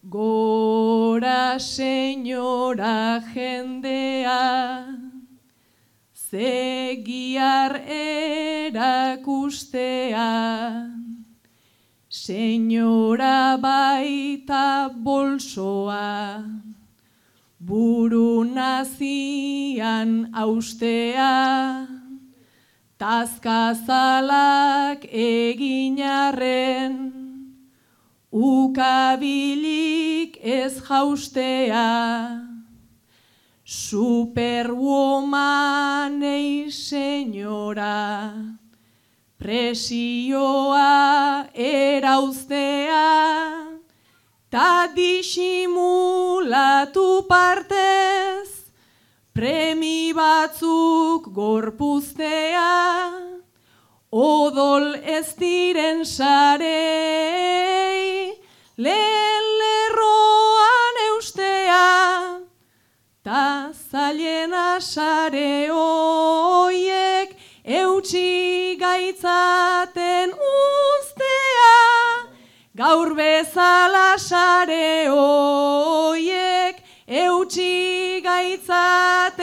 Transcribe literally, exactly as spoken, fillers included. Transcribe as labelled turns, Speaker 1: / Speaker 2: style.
Speaker 1: Gora senyora jendea, zegiar erakustea, senyora baita bolsoa, buru nazian austea, tazkazalak eginarren, ukabilik ez jaustea, superwomanei senyora, presioa erauztea, ta disimulatu partez, premi batzuk gorpuztea, odol ez diren sarei, lehen lerroan eustea, ta zailena sare hoiek eutsi gaitzaten uztea, gaur bezala sare hoiek eutsi gaitzaten